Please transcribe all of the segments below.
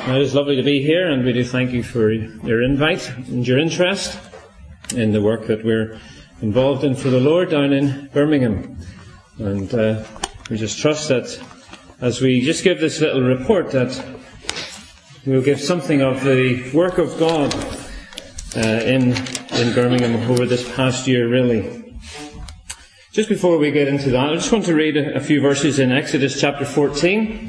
It is lovely to be here, and we do thank you for your invite and your interest in the work that we're involved in for the Lord down in Birmingham. And we just trust that as we just give this little report that we'll give something of the work of God in Birmingham over this past year, really. Just before we get into that, I just want to read a few verses in Exodus chapter 14.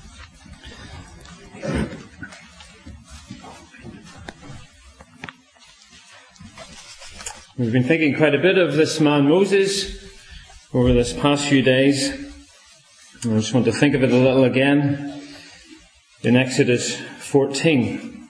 We've been thinking quite a bit of this man Moses over this past few days. And I just want to think of it a little again in Exodus 14.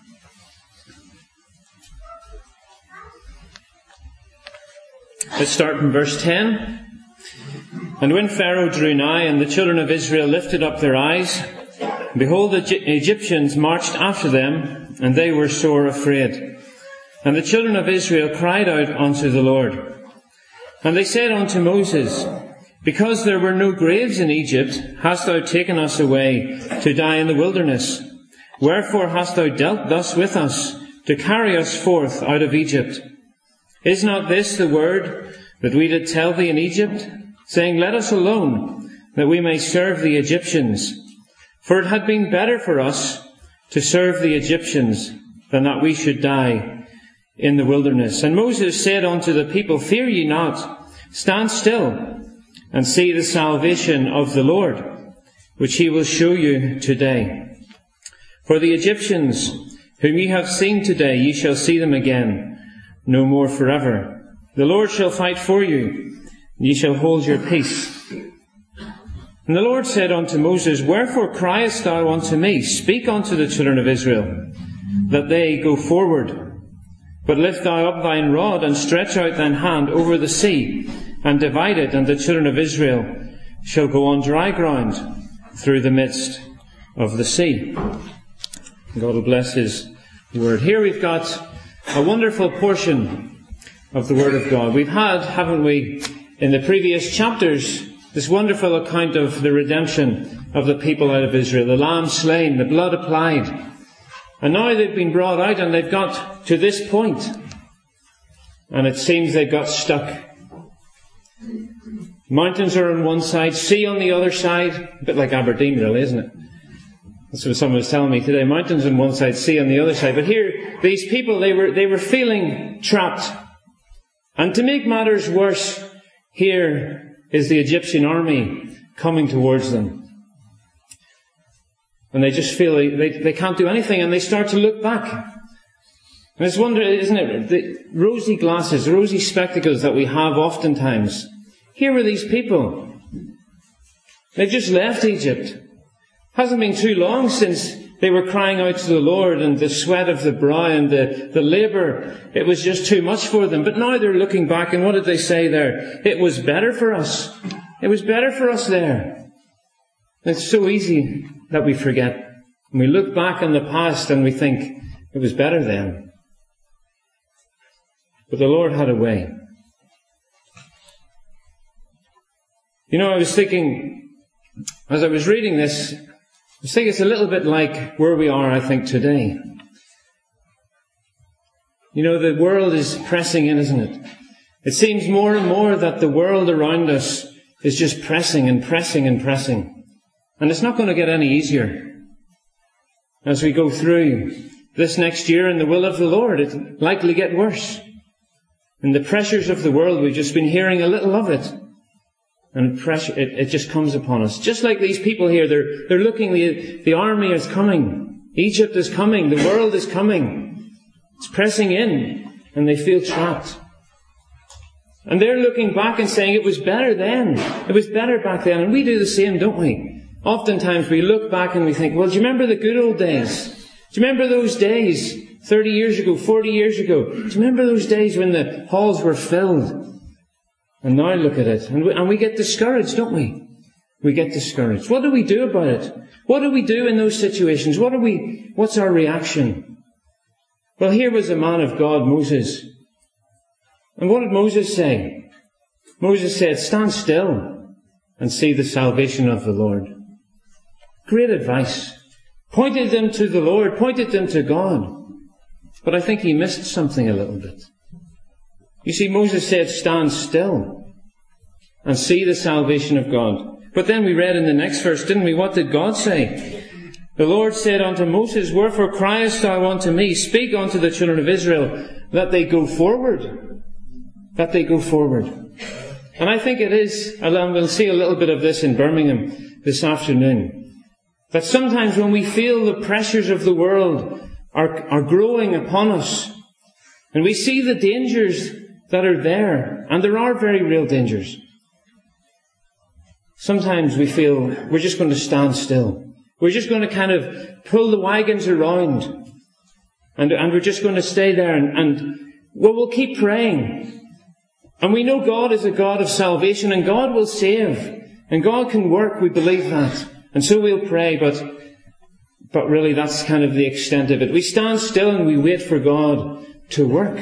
Let's start from verse 10. And when Pharaoh drew nigh, and the children of Israel lifted up their eyes, behold, the Egyptians marched after them, and they were sore afraid. And the children of Israel cried out unto the Lord. And they said unto Moses, Because there were no graves in Egypt, hast thou taken us away to die in the wilderness? Wherefore hast thou dealt thus with us, to carry us forth out of Egypt? Is not this the word that we did tell thee in Egypt, saying, Let us alone, that we may serve the Egyptians? For it had been better for us to serve the Egyptians than that we should die in the wilderness. And Moses said unto the people, Fear ye not, stand still, and see the salvation of the Lord, which he will show you today. For the Egyptians whom ye have seen today, ye shall see them again, no more forever. The Lord shall fight for you, and ye shall hold your peace. And the Lord said unto Moses, Wherefore criest thou unto me? Speak unto the children of Israel, that they go forward. But lift thou up thine rod, and stretch out thine hand over the sea, and divide it, and the children of Israel shall go on dry ground through the midst of the sea. God will bless His word. Here we've got a wonderful portion of the Word of God. We've had, haven't we, in the previous chapters, this wonderful account of the redemption of the people out of Israel, the lamb slain, the blood applied. And now they've been brought out and they've got to this point. And it seems they've got stuck. Mountains are on one side, sea on the other side. A bit like Aberdeen, really, isn't it? That's what someone was telling me today. Mountains on one side, sea on the other side. But here, these people, they were feeling trapped. And to make matters worse, here is the Egyptian army coming towards them. And they just feel they can't do anything, and they start to look back. And it's wonder, isn't it? The rosy glasses, rosy spectacles that we have oftentimes. Here are these people. They've just left Egypt. Hasn't been too long since they were crying out to the Lord, and the sweat of the brow and the labour, it was just too much for them. But now they're looking back, and what did they say there? It was better for us. It was better for us there. It's so easy that we forget. And we look back on the past and we think, it was better then. But the Lord had a way. You know, I was thinking, as I was reading this, I was thinking it's a little bit like where we are, I think, today. You know, the world is pressing in, isn't it? It seems more and more that the world around us is just pressing and pressing and pressing. And it's not going to get any easier as we go through this next year in the will of the Lord. It'll likely get worse. And the pressures of the world, we've just been hearing a little of it. And pressure, it just comes upon us. Just like these people here, they're looking, the army is coming. Egypt is coming. The world is coming. It's pressing in, and they feel trapped. And they're looking back and saying, it was better then. It was better back then. And we do the same, don't we? Oftentimes we look back and we think, well, do you remember the good old days? Do you remember those days 30 years ago, 40 years ago? Do you remember those days when the halls were filled? And now look at it. And we get discouraged, don't we? We get discouraged. What do we do about it? What do we do in those situations? What's our reaction? Well, here was a man of God, Moses. And what did Moses say? Moses said, stand still and see the salvation of the Lord. Great advice. pointed them to the Lord, pointed them to God. But I think he missed something a little bit. You see, Moses said, stand still and see the salvation of God. But then we read in the next verse, didn't we? What did God say? The Lord said unto Moses, wherefore criest thou unto me? Speak unto the children of Israel that they go forward. That they go forward. And I think it is, and we'll see a little bit of this in Birmingham this afternoon, that sometimes when we feel the pressures of the world are growing upon us, and we see the dangers that are there, and there are very real dangers, sometimes we feel we're just going to stand still. We're just going to kind of pull the wagons around, and we're just going to stay there, and we'll keep praying. And we know God is a God of salvation, and God will save, and God can work, we believe that. And so we'll pray, but really that's kind of the extent of it. We stand still and we wait for God to work.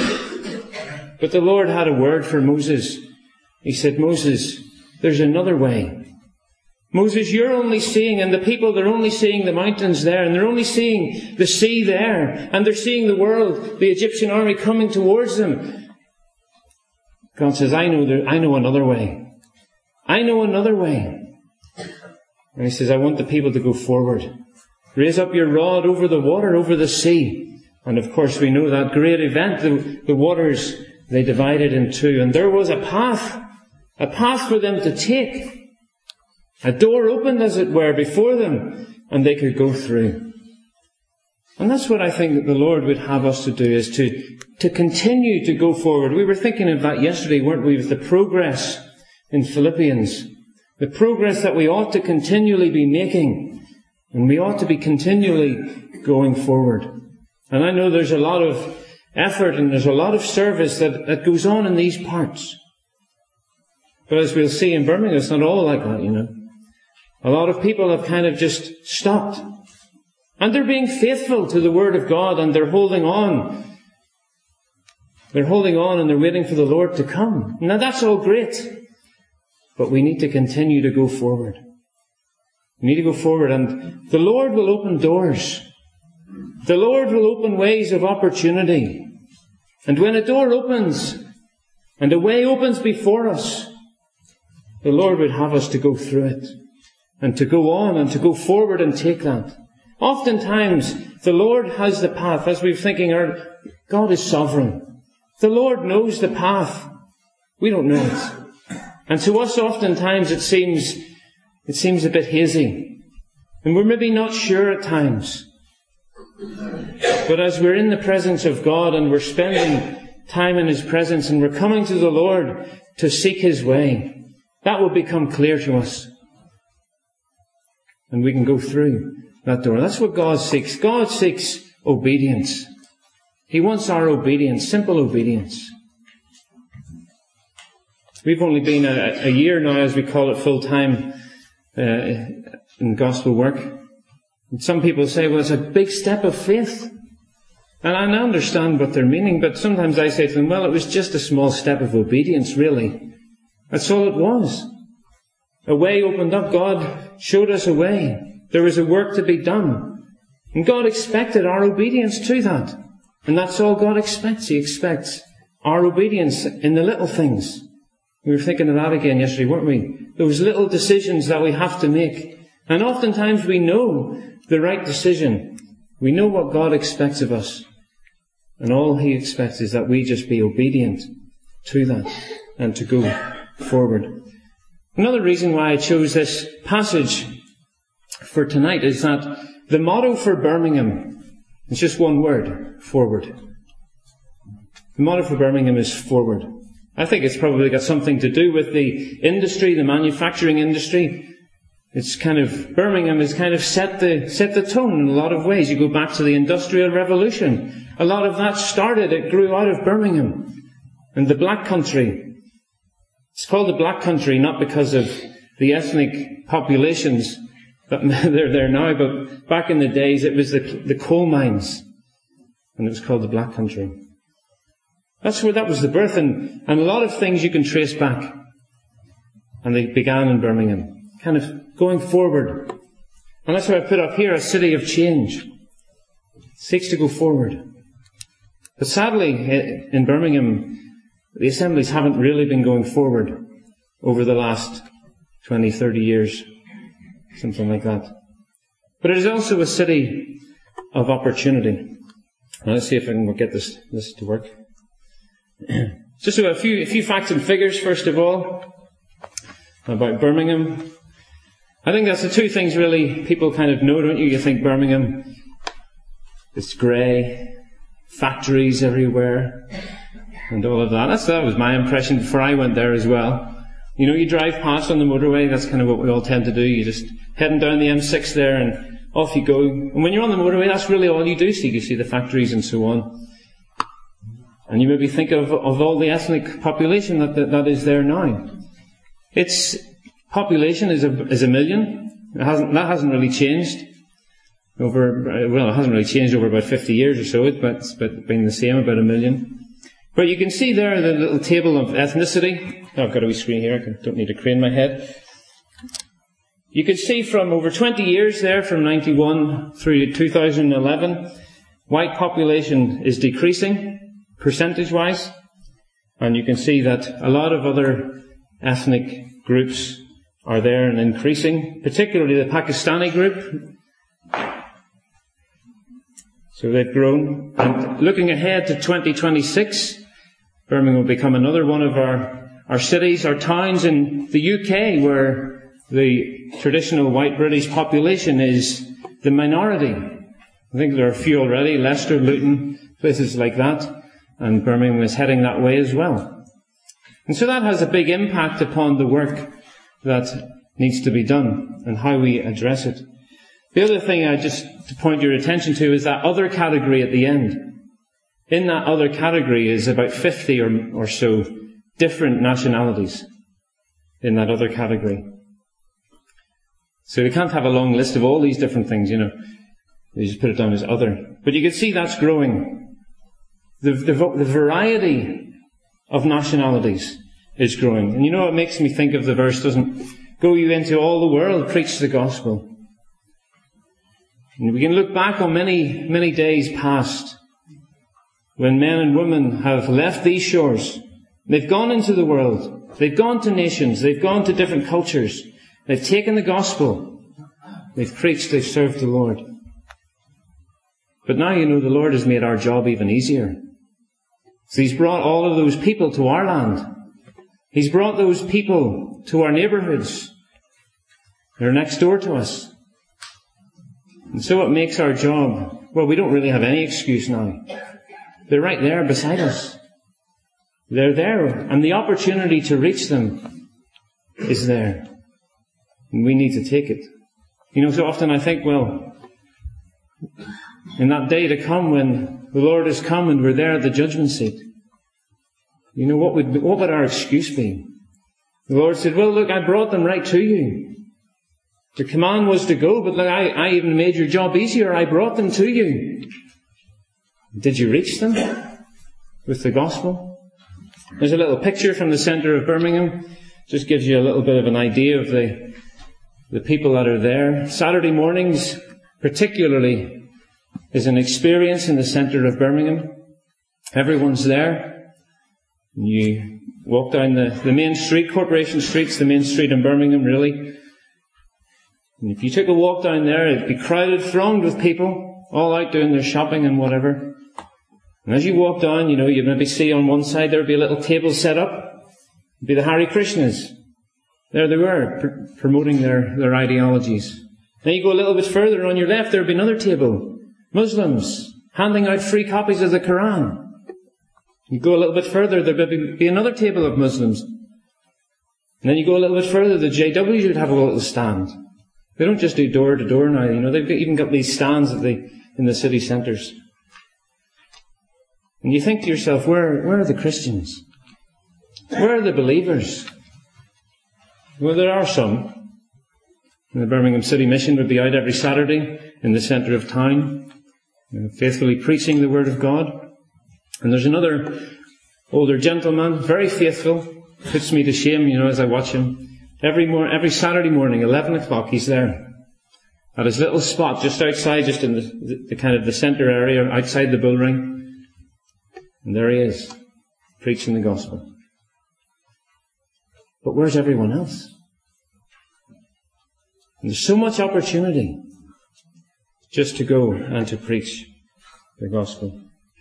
But the Lord had a word for Moses. He said, Moses, there's another way. Moses, you're only seeing, and the people, they're only seeing the mountains there, and they're only seeing the sea there, and they're seeing the world, the Egyptian army coming towards them. God says, I know another way. I know another way. And he says, I want the people to go forward. Raise up your rod over the water, over the sea. And of course we know that great event, the waters, they divided in two. And there was a path for them to take. A door opened, as it were, before them, and they could go through. And that's what I think that the Lord would have us to do, is to continue to go forward. We were thinking of that yesterday, weren't we, with the progress in Philippians. The progress that we ought to continually be making. And we ought to be continually going forward. And I know there's a lot of effort and there's a lot of service that goes on in these parts. But as we'll see in Birmingham, it's not all like that, you know. A lot of people have kind of just stopped. And they're being faithful to the Word of God, and they're holding on. They're holding on and they're waiting for the Lord to come. Now that's all great. But we need to continue to go forward. We need to go forward, and the Lord will open doors. The Lord will open ways of opportunity. And when a door opens and a way opens before us, the Lord would have us to go through it and to go on and to go forward and take that. Oftentimes, the Lord has the path, as we're thinking, God is sovereign. The Lord knows the path. We don't know it. And to us, oftentimes, it seems a bit hazy. And we're maybe not sure at times. But as we're in the presence of God and we're spending time in His presence and we're coming to the Lord to seek His way, that will become clear to us. And we can go through that door. That's what God seeks. God seeks obedience. He wants our obedience, simple obedience. We've only been a year now, as we call it, full-time in gospel work. And some people say, well, it's a big step of faith. And I understand what they're meaning, but sometimes I say to them, well, it was just a small step of obedience, really. That's all it was. A way opened up. God showed us a way. There was a work to be done. And God expected our obedience to that. And that's all God expects. He expects our obedience in the little things. We were thinking of that again yesterday, weren't we? Those little decisions that we have to make. And oftentimes we know the right decision. We know what God expects of us. And all He expects is that we just be obedient to that and to go forward. Another reason why I chose this passage for tonight is that the motto for Birmingham is just one word: forward. The motto for Birmingham is forward. I think it's probably got something to do with the industry, the manufacturing industry. Birmingham has kind of set the tone in a lot of ways. You go back to the Industrial Revolution. A lot of that it grew out of Birmingham. And the Black Country. It's called the Black Country not because of the ethnic populations that they're there now, but back in the days it was the coal mines. And it was called the Black Country. That was the birth, and a lot of things you can trace back. And they began in Birmingham, kind of going forward. And that's why I put up here a city of change. It seeks to go forward. But sadly, in Birmingham, the assemblies haven't really been going forward over the last 20, 30 years. Something like that. But it is also a city of opportunity. Now, let's see if I can get this to work. Just a few facts and figures, first of all, about Birmingham. I think that's the two things really people kind of know, don't you? You think Birmingham, it's grey, factories everywhere, and all of that. That was my impression before I went there as well. You know, you drive past on the motorway, that's kind of what we all tend to do. You just heading down the M6 there and off you go. And when you're on the motorway, that's really all you do see. You see the factories and so on. And you maybe think of all the ethnic population that is there now. Its population is a million. That hasn't really changed it hasn't really changed over about 50 years or so. It's been the same, about 1 million. But you can see there the little table of ethnicity. I've got a wee screen here. I don't need to crane my head. You can see from over 20 years there, from 91 through 2011, white population is decreasing, percentage-wise. And you can see that a lot of other ethnic groups are there and increasing, particularly the Pakistani group. So they've grown. And looking ahead to 2026, Birmingham will become another one of our cities, our towns in the UK, where the traditional white British population is the minority. I think there are a few already, Leicester, Luton, places like that, and Birmingham is heading that way as well. And so that has a big impact upon the work that needs to be done and how we address it. The other thing I just to point your attention to is that other category at the end. In that other category is about 50 or so different nationalities in that other category. So we can't have a long list of all these different things, you know. You just put it down as other. But you can see that's growing. The variety of nationalities is growing. And you know what makes me think of the verse, doesn't go you into all the world, preach the gospel. And we can look back on many, many days past when men and women have left these shores. They've gone into the world. They've gone to nations. They've gone to different cultures. They've taken the gospel. They've preached. They've served the Lord. But now, you know, the Lord has made our job even easier. So He's brought all of those people to our land. He's brought those people to our neighbourhoods. They're next door to us. And so it makes our job, well, we don't really have any excuse now. They're right there beside us. They're there, and the opportunity to reach them is there. And we need to take it. You know, so often I think, well, in that day to come when the Lord has come and we're there at the judgment seat, you know, what would our excuse be? The Lord said, well, look, I brought them right to you. The command was to go, but look, I even made your job easier. I brought them to you. Did you reach them with the gospel? There's a little picture from the centre of Birmingham. Just gives you a little bit of an idea of the people that are there. Saturday mornings, particularly, is an experience in the centre of Birmingham. Everyone's there. You walk down the main street, Corporation Street's the main street in Birmingham, really. And if you took a walk down there, it'd be crowded, thronged with people, all out doing their shopping and whatever. And as you walk down, you know, you'd maybe see on one side there'd be a little table set up. It'd be the Hare Krishnas. There they were, promoting their ideologies. Then you go a little bit further, on your left there'd be another table. Muslims, handing out free copies of the Quran. You go a little bit further, there'd be another table of Muslims. And then you go a little bit further, the JWs would have a little stand. They don't just do door to door now, you know, they've even got these stands in the city centres. And you think to yourself, where are the Christians? Where are the believers? Well, there are some. And the Birmingham City Mission would be out every Saturday in the centre of town, faithfully preaching the Word of God. And there's another older gentleman, very faithful, puts me to shame, you know, as I watch him. Every Saturday morning, 11 o'clock, he's there. at his little spot just outside, just in the kind of the centre area, outside the bull ring. And there he is, preaching the gospel. But where's everyone else? And there's so much opportunity just to go and to preach the gospel.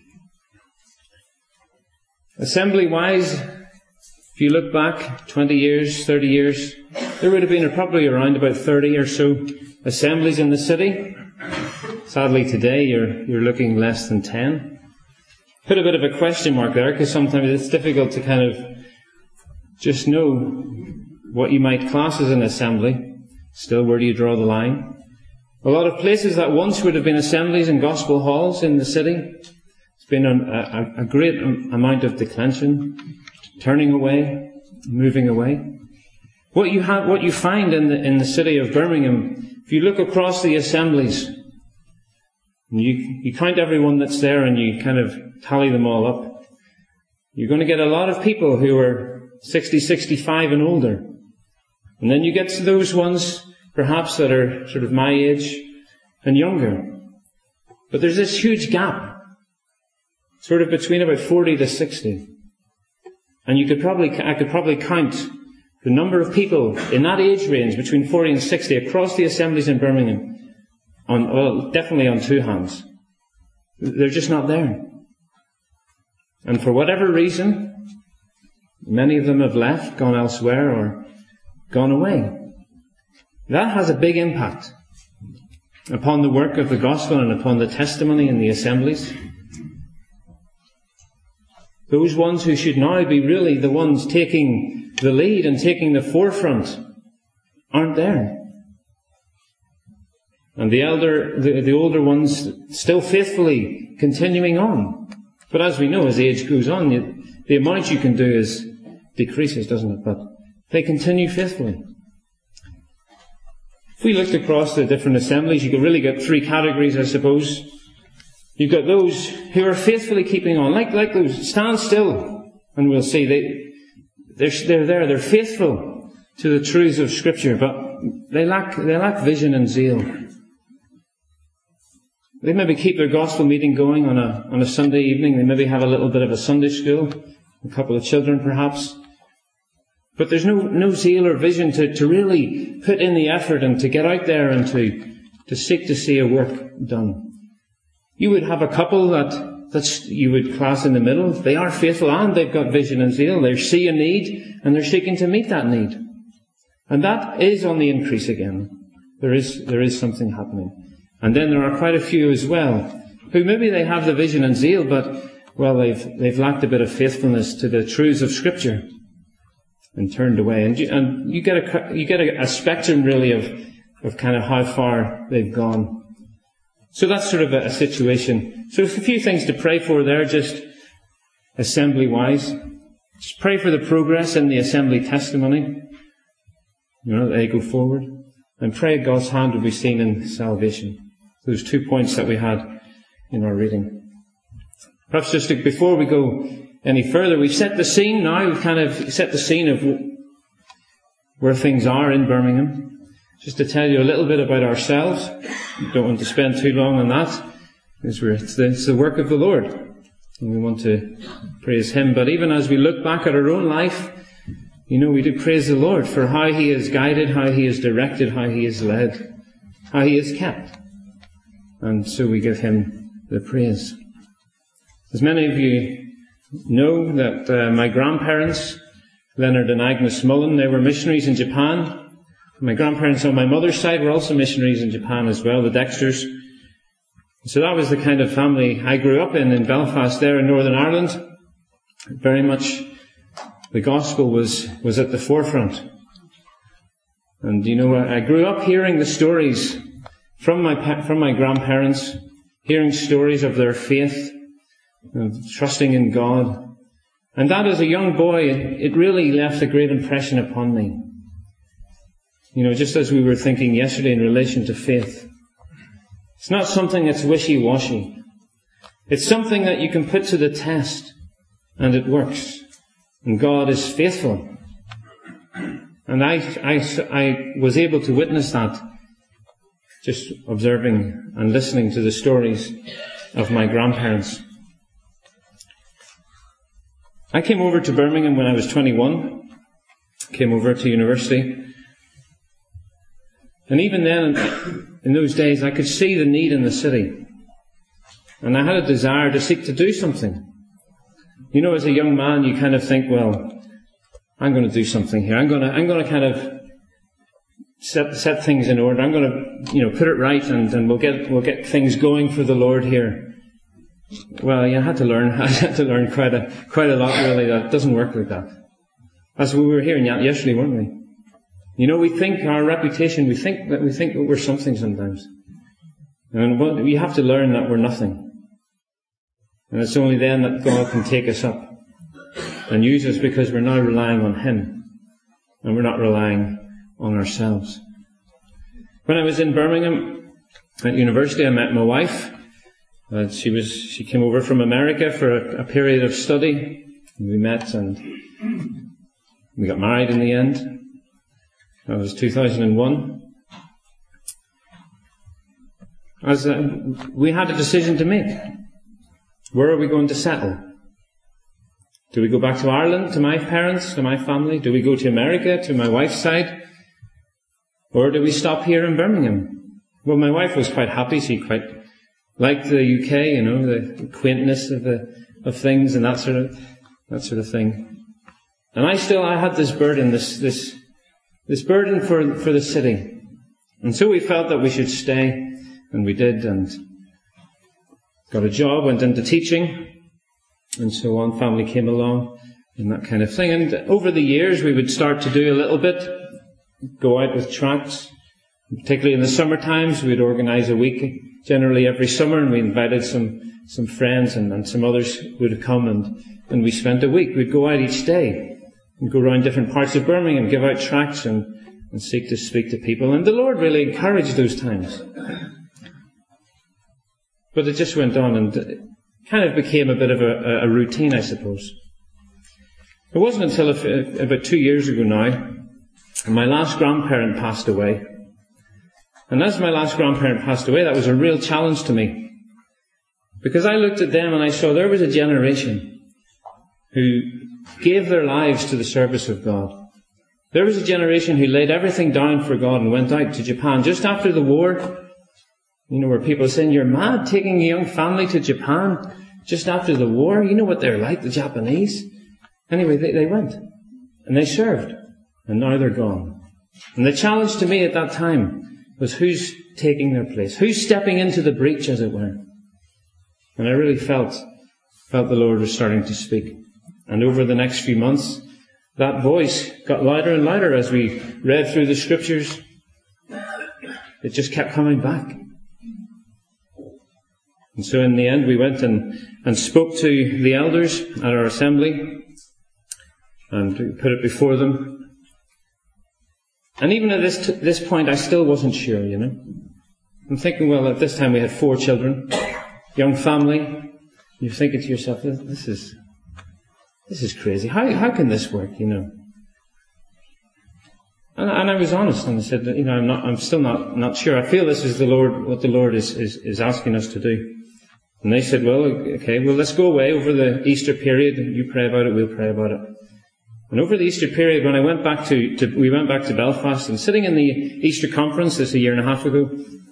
Assembly-wise, if you look back 20 years, 30 years, there would have been probably around about 30 or so assemblies in the city. Sadly today you're looking less than 10. Put a bit of a question mark there, because sometimes it's difficult to kind of just know what you might class as an assembly. Still, where do you draw the line? A lot of places that once would have been assemblies and gospel halls in the city, it's been a great amount of declension, turning away, moving away. What you find in the city of Birmingham, if you look across the assemblies, and you count everyone that's there and you kind of tally them all up, you're going to get a lot of people who are 60, 65 and older. And then you get to those ones, perhaps, that are sort of my age and younger. But there's this huge gap, sort of between about 40 to 60. And I could probably count the number of people in that age range, between 40 and 60, across the assemblies in Birmingham, definitely on two hands. They're just not there. And for whatever reason, many of them have left, gone elsewhere, or gone away. That has a big impact upon the work of the gospel and upon the testimony in the assemblies. Those ones who should now be really the ones taking the lead and taking the forefront aren't there. And the older ones still faithfully continuing on. But as we know, as the age goes on, the amount you can do decreases, doesn't it? But they continue faithfully. If we looked across the different assemblies, you could really get three categories, I suppose. You've got those who are faithfully keeping on, like those, stand still, and we'll see they're there, they're faithful to the truths of Scripture, but they lack vision and zeal. They maybe keep their gospel meeting going on a Sunday evening. They maybe have a little bit of a Sunday school, a couple of children perhaps. But there's no zeal or vision to really put in the effort and to get out there and to seek to see a work done. You would have a couple that you would class in the middle. They are faithful and they've got vision and zeal. They see a need and they're seeking to meet that need. And that is on the increase again. There is something happening. And then there are quite a few as well, who maybe they have the vision and zeal, but, well, they've lacked a bit of faithfulness to the truths of Scripture and turned away. And you get a spectrum really of kind of how far they've gone. So that's sort of a situation. So there's a few things to pray for there, just assembly-wise. Just pray for the progress in the assembly testimony. They go forward. And pray God's hand will be seen in salvation. Those 2 points that we had in our reading. Perhaps just before we go any further, we've set the scene now. We've kind of set the scene of where things are in Birmingham. Just to tell you a little bit about ourselves. Don't want to spend too long on that, because it's the work of the Lord. And we want to praise Him. But even as we look back at our own life, we do praise the Lord for how He has guided, how He has directed, how He has led, how He has kept. And so we give Him the praise. As many of you know, that my grandparents, Leonard and Agnes Mullen, they were missionaries in Japan. My grandparents on my mother's side were also missionaries in Japan as well, the Dexters. So that was the kind of family I grew up in Belfast there in Northern Ireland. Very much the gospel was at the forefront. And I grew up hearing the stories from my grandparents, hearing stories of their faith, of trusting in God. And that as a young boy, it really left a great impression upon me. Just as we were thinking yesterday in relation to faith. It's not something that's wishy-washy. It's something that you can put to the test, and it works. And God is faithful. And I was able to witness that just observing and listening to the stories of my grandparents. I came over to Birmingham when I was 21, came over to university. And even then, in those days, I could see the need in the city. And I had a desire to seek to do something. You know, as a young man, you kind of think, well, I'm going to do something here. I'm going to kind of set things in order. I'm going to, put it right, and we'll get things going for the Lord here. Well, I had to learn quite a lot, really. That doesn't work like that. As we were hearing yesterday, weren't we? We think our reputation, we think that we're something sometimes. And we have to learn that we're nothing. And it's only then that God can take us up and use us, because we're now relying on Him. And we're not relying on ourselves. When I was in Birmingham at university, I met my wife. She came over from America for a period of study. We met and we got married in the end. That was 2001. We had a decision to make. Where are we going to settle? Do we go back to Ireland, to my parents, to my family? Do we go to America, to my wife's side? Or do we stop here in Birmingham? Well, my wife was quite happy. She quite liked the UK, the quaintness of things and that sort of thing. And I had this burden, this burden for the city. And so we felt that we should stay, and we did, and got a job, went into teaching, and so on. Family came along, and that kind of thing. And over the years, we would start to do a little bit, go out with tracts. Particularly in the summer times, we'd organise a week, generally every summer, and we invited some friends and some others would come, and we spent a week. We'd go out each day and go around different parts of Birmingham, give out tracts and seek to speak to people. And the Lord really encouraged those times. But it just went on, and it kind of became a bit of a routine, I suppose. It wasn't until about 2 years ago now, my last grandparent passed away. And as my last grandparent passed away, that was a real challenge to me. Because I looked at them and I saw there was a generation who gave their lives to the service of God. There was a generation who laid everything down for God and went out to Japan just after the war. Where people are saying, you're mad taking a young family to Japan just after the war. You know what they're like, the Japanese. Anyway, they went. And they served. And now they're gone. And the challenge to me at that time was who's taking their place? Who's stepping into the breach, as it were? And I really felt the Lord was starting to speak. And over the next few months, that voice got louder and louder as we read through the scriptures. It just kept coming back. And so in the end, we went and spoke to the elders at our assembly and put it before them. And even at this point, I still wasn't sure, I'm thinking, well, at this time we had 4 children, young family. You're thinking to yourself, this is crazy. How can this work, And I was honest, and I said, I'm still not sure. I feel this is what the Lord is asking us to do. And they said, well, okay, let's go away over the Easter period. You pray about it, we'll pray about it. And over the Easter period, when I went back we went back to Belfast, and sitting in the Easter conference, this a year and a half ago,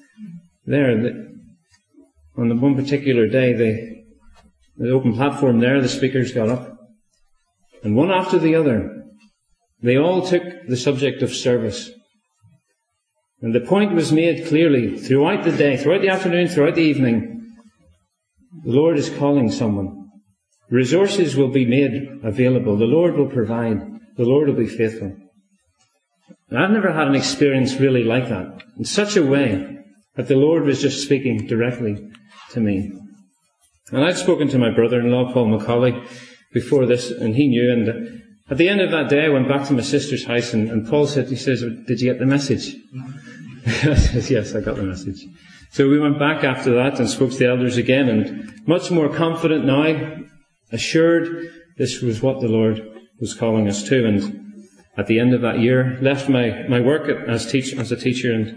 on the one particular day, the open platform there, the speakers got up. And one after the other, they all took the subject of service. And the point was made clearly throughout the day, throughout the afternoon, throughout the evening. The Lord is calling someone. Resources will be made available. The Lord will provide. The Lord will be faithful. And I've never had an experience really like that, in such a way that the Lord was just speaking directly to me. And I'd spoken to my brother-in-law, Paul Macaulay, before this, and he knew. And at the end of that day, I went back to my sister's house, and Paul says, did you get the message? I said, yes, I got the message. So we went back after that and spoke to the elders again, and much more confident now, assured this was what the Lord was calling us to. And at the end of that year, left my work as a teacher and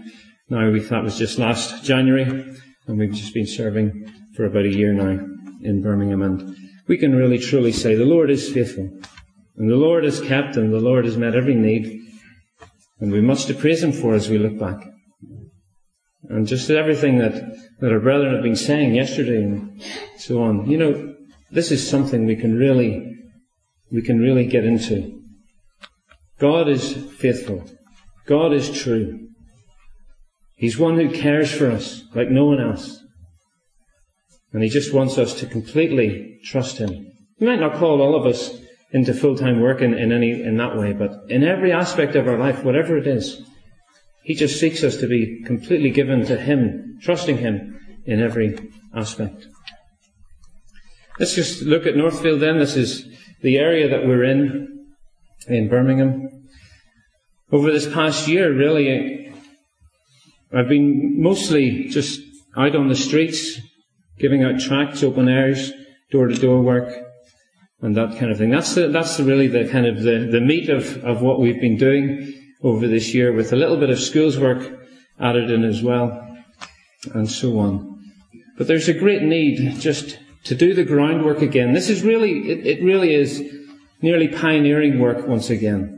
Now, that was just last January, and we've just been serving for about a year now in Birmingham, and we can really truly say the Lord is faithful, and the Lord has kept, and the Lord has met every need, and we've much to praise Him for as we look back. And just everything that our brethren have been saying yesterday and so on, this is something we can really get into. God is faithful. God is true. He's one who cares for us like no one else. And He just wants us to completely trust Him. He might not call all of us into full-time work in that way, but in every aspect of our life, whatever it is, He just seeks us to be completely given to Him, trusting Him in every aspect. Let's just look at Northfield then. This is the area that we're in Birmingham. Over this past year, really, I've been mostly just out on the streets, giving out tracts, open airs, door-to-door work, and that kind of thing. That's really the kind of the meat of what we've been doing over this year, with a little bit of schools work added in as well, and so on. But there's a great need just to do the groundwork again. This is really, it really is nearly pioneering work once again.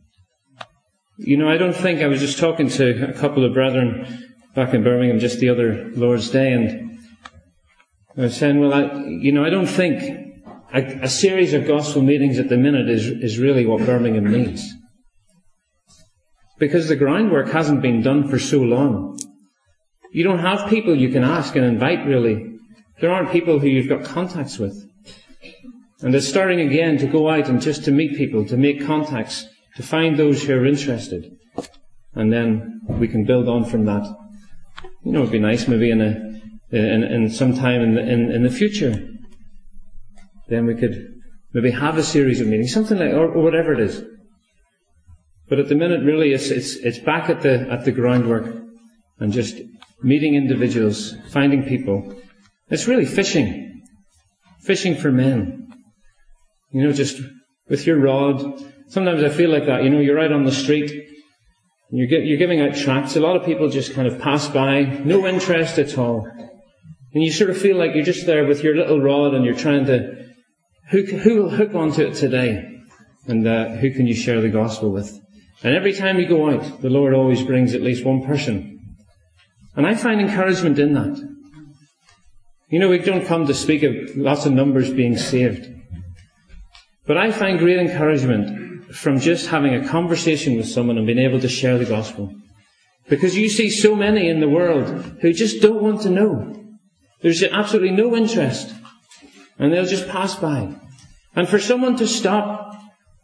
I don't think, I was just talking to a couple of brethren back in Birmingham just the other Lord's Day, and I was saying, I don't think a series of gospel meetings at the minute is really what Birmingham needs. Because the groundwork hasn't been done for so long. You don't have people you can ask and invite, really. There aren't people who you've got contacts with. And it's starting again to go out and just to meet people, to make contacts, to find those who are interested. And then we can build on from that. It'd be nice maybe in some time in the future. Then we could maybe have a series of meetings, something like, or whatever it is. But at the minute, really, it's back at the groundwork and just meeting individuals, finding people. It's really fishing for men. Just with your rod. Sometimes I feel like that. You're out on the street, and you're giving out tracts. A lot of people just kind of pass by, no interest at all, and you sort of feel like you're just there with your little rod, and you're trying to who will hook onto it today, and who can you share the gospel with? And every time you go out, the Lord always brings at least one person. And I find encouragement in that. We don't come to speak of lots of numbers being saved. But I find great encouragement from just having a conversation with someone and being able to share the gospel. Because you see so many in the world who just don't want to know. There's absolutely no interest. And they'll just pass by. And for someone to stop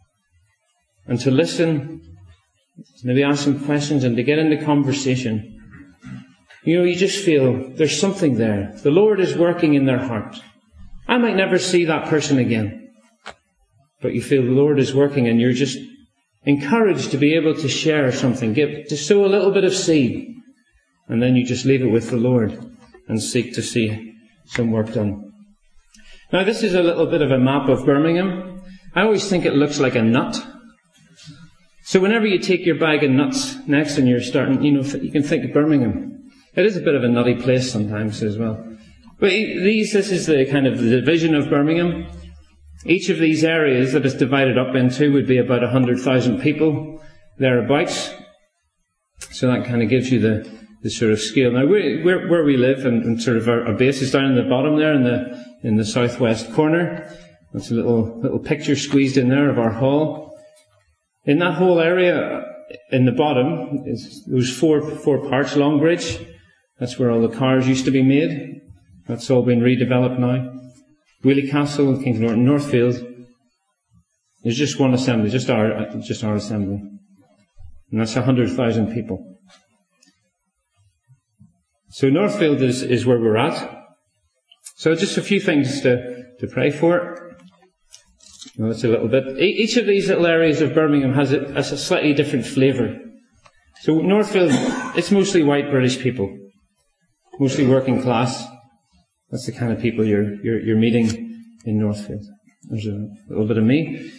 and to listen, maybe ask some questions and to get into conversation, you just feel there's something there. The Lord is working in their heart. I might never see that person again, but you feel the Lord is working, and you're just encouraged to be able to share something, to sow a little bit of seed, and then you just leave it with the Lord and seek to see some work done. Now, this is a little bit of a map of Birmingham. I always think it looks like a nut. So whenever you take your bag of nuts next and you're starting, you can think of Birmingham. It is a bit of a nutty place sometimes as well. But this is the kind of the division of Birmingham. Each of these areas that it's divided up into would be about 100,000 people thereabouts. So that kind of gives you the sort of scale. Now, where we live, and sort of our base is down in the bottom there in the southwest corner. That's a little picture squeezed in there of our hall. In that whole area, in the bottom, is those four parts. Longbridge, that's where all the cars used to be made. That's all been redeveloped now. Wheelie Castle, Kings Norton, Northfield. There's just one assembly, just our assembly, and that's 100,000 people. So Northfield is where we're at. So just a few things to pray for. That's a little bit. Each of these little areas of Birmingham has a slightly different flavour. So Northfield, it's mostly white British people, mostly working class. That's the kind of people you're meeting in Northfield. There's a little bit of me.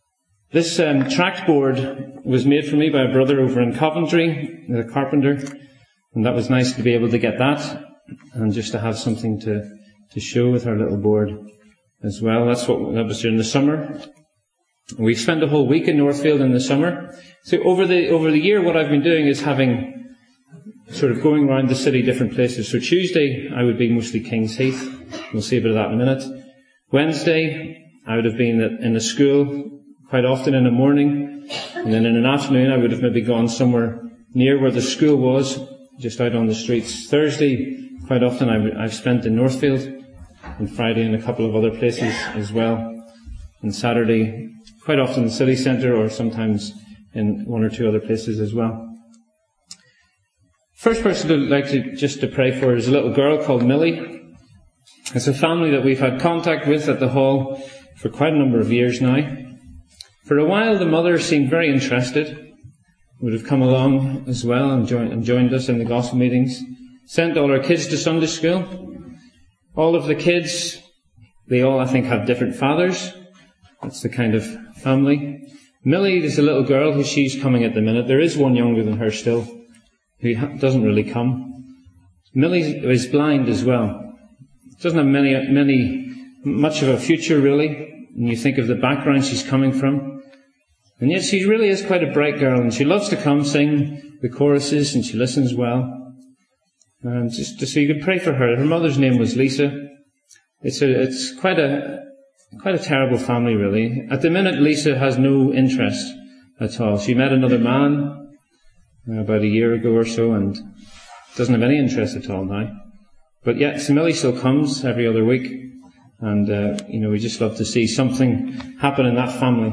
This tract board was made for me by a brother over in Coventry, the carpenter. And that was nice to be able to get that, and just to have something to show with our little board as well. That was during the summer. We spent a whole week in Northfield in the summer. So over the year, what I've been doing is having sort of going around the city, different places. So Tuesday, I would be mostly Kings Heath. We'll see a bit of that in a minute. Wednesday, I would have been in a school quite often in the morning. And then in an afternoon, I would have maybe gone somewhere near where the school was, just out on the streets. Thursday, quite often I've spent in Northfield, and Friday in a couple of other places as well. And Saturday, quite often the city centre, or sometimes in one or two other places as well. First person I'd like to pray for is a little girl called Millie. It's a family that we've had contact with at the hall for quite a number of years now. For a while, the mother seemed very interested. Would have come along as well and joined us in the gospel meetings. Sent all our kids to Sunday school. All of the kids, they all, I think, have different fathers. That's the kind of family. Millie is a little girl who she's coming at the minute. There is one younger than her still, who doesn't really come. Millie is blind as well. Doesn't have much of a future really, when you think of the background she's coming from. And yet she really is quite a bright girl, and she loves to come sing the choruses, and she listens well. And just so you could pray for her. Her mother's name was Lisa. It's quite a terrible family, really. At the minute, Lisa has no interest at all. She met another man about a year ago or so, and doesn't have any interest at all now. But yet, Millie still comes every other week, and we just love to see something happen in that family.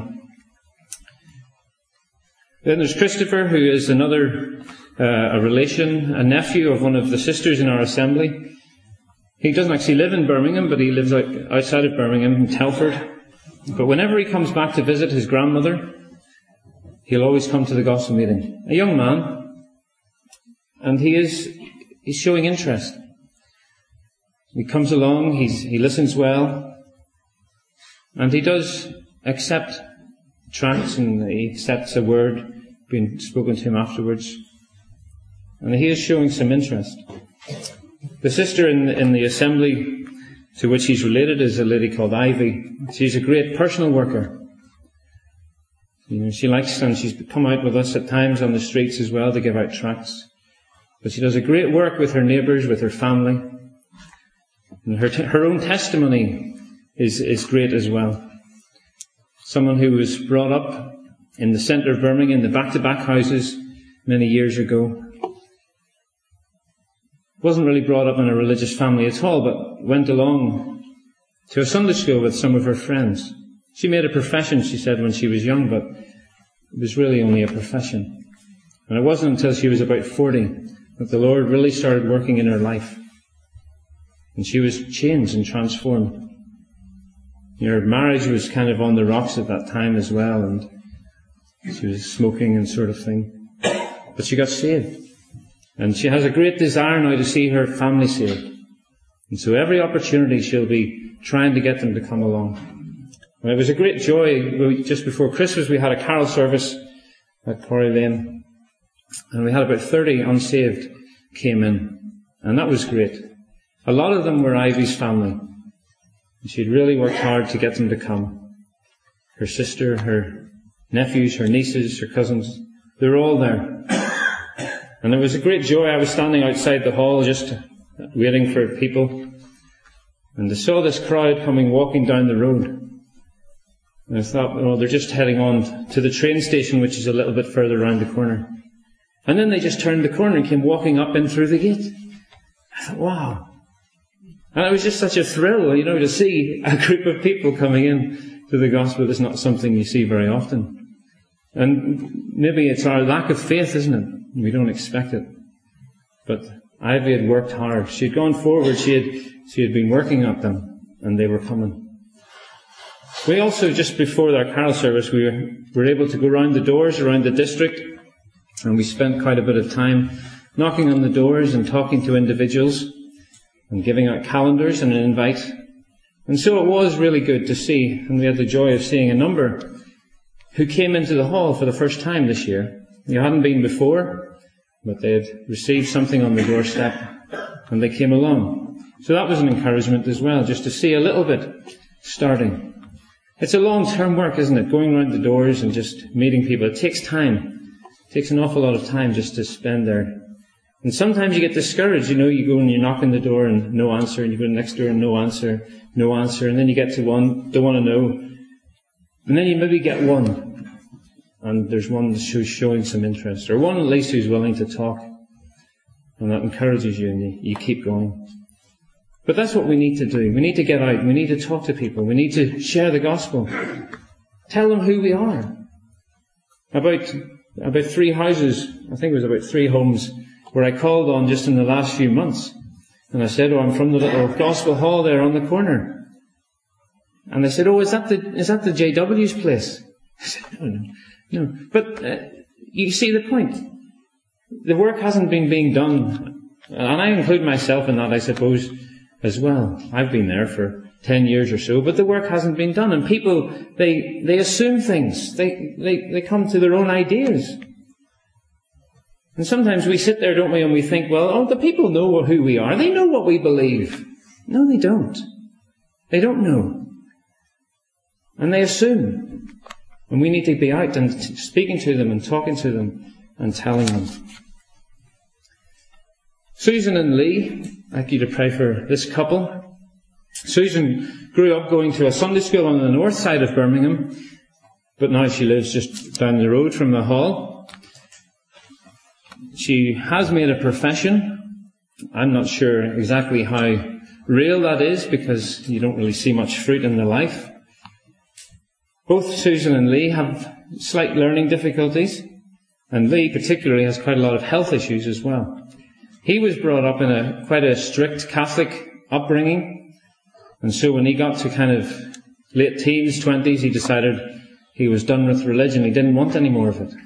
Then there's Christopher, who is another a relation, a nephew of one of the sisters in our assembly. He doesn't actually live in Birmingham, but he lives outside of Birmingham in Telford. But whenever he comes back to visit his grandmother, he'll always come to the gospel meeting. A young man, and he's showing interest. He comes along, he listens well, and he does accept tracts, and he accepts a word being spoken to him afterwards. And he is showing some interest. The sister in the assembly to which he's related is a lady called Ivy. She's a great personal worker. She likes, and she's come out with us at times on the streets as well to give out tracts. But she does a great work with her neighbours, with her family. And her own testimony is great as well. Someone who was brought up in the centre of Birmingham, the back-to-back houses many years ago. Wasn't really brought up in a religious family at all, but went along to a Sunday school with some of her friends. She made a profession, she said, when she was young, but it was really only a profession. And it wasn't until she was about 40 that the Lord really started working in her life. And she was changed and transformed. Her marriage was kind of on the rocks at that time as well, and she was smoking and sort of thing. But she got saved. And she has a great desire now to see her family saved. And so every opportunity she'll be trying to get them to come along. And it was a great joy. Just before Christmas we had a carol service at Quarry Lane. And we had about 30 unsaved came in. And that was great. A lot of them were Ivy's family. She'd really worked hard to get them to come. Her sister, her nephews, her nieces, her cousins, they were all there. And it was a great joy. I was standing outside the hall just waiting for people. And I saw this crowd walking down the road. And I thought, they're just heading on to the train station, which is a little bit further around the corner. And then they just turned the corner and came walking up in through the gate. I thought, wow. And it was just such a thrill, to see a group of people coming in to the gospel. Is not something you see very often. And maybe it's our lack of faith, isn't it? We don't expect it. But Ivy had worked hard. She had gone forward. She had been working at them, and they were coming. We also, just before our carol service, we were able to go around the doors around the district, and we spent quite a bit of time knocking on the doors and talking to individuals and giving out calendars and an invite. And so it was really good to see, and we had the joy of seeing a number who came into the hall for the first time this year. You hadn't been before. but they had received something on the doorstep and they came along. So that was an encouragement as well, just to see a little bit starting. It's a long-term work, isn't it? Going around the doors and just meeting people. It takes time. It takes an awful lot of time just to spend there. And sometimes you get discouraged, you go and you knock on the door and no answer, and you go to the next door and no answer, and then you get to one, don't want to know. And then you maybe get one, and there's one who's showing some interest, or one at least who's willing to talk. And that encourages you, and you keep going. But that's what we need to do. We need to get out. We need to talk to people. We need to share the gospel. Tell them who we are. About 3 houses, I think it was about 3 homes, where I called on just in the last few months. And I said, I'm from the little gospel hall there on the corner. And they said, is that the JW's place? I said, no. But you see the point. The work hasn't been being done. And I include myself in that, I suppose, as well. I've been there for 10 years or so, but the work hasn't been done. And people, they assume things. They come to their own ideas. And sometimes we sit there, don't we, and we think, the people know who we are. They know what we believe. No, they don't. They don't know. And they assume. And we need to be out and speaking to them and talking to them and telling them. Susan and Lee, I'd like you to pray for this couple. Susan grew up going to a Sunday school on the north side of Birmingham, but now she lives just down the road from the hall. She has made a profession. I'm not sure exactly how real that is, because you don't really see much fruit in their life. Both Susan and Lee have slight learning difficulties, and Lee particularly has quite a lot of health issues as well. He was brought up in quite a strict Catholic upbringing, and so when he got to kind of late teens, 20s, he decided he was done with religion. He didn't want any more of it.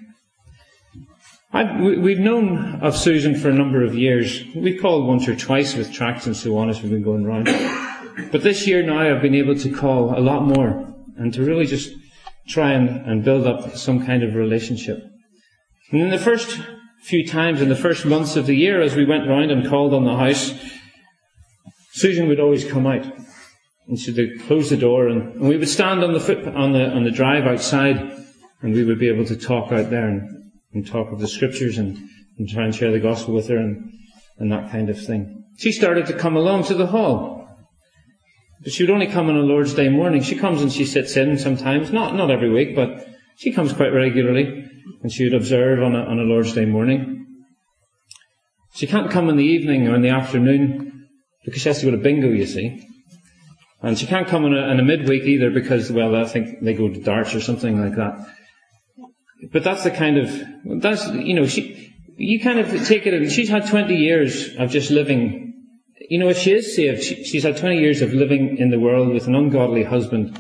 We've known of Susan for a number of years. We've called once or twice with tracts and so on as we've been going round. But this year now I've been able to call a lot more and to really just try and build up some kind of relationship. And in the first few times, in the first months of the year, as we went round and called on the house, Susan would always come out. And she'd close the door and we would stand on the drive outside, and we would be able to talk out there and talk of the scriptures and try and share the gospel with her and that kind of thing. She started to come along to the hall. But she would only come on a Lord's Day morning. She comes and she sits in sometimes, not every week, but she comes quite regularly, and she would observe on a Lord's Day morning. She can't come in the evening or in the afternoon because she has to go to bingo, you see. And she can't come on a midweek either because, I think they go to darts or something like that. But that's the kind of, you kind of take it, she's had 20 years of just living, if she is saved, she's had 20 years of living in the world with an ungodly husband.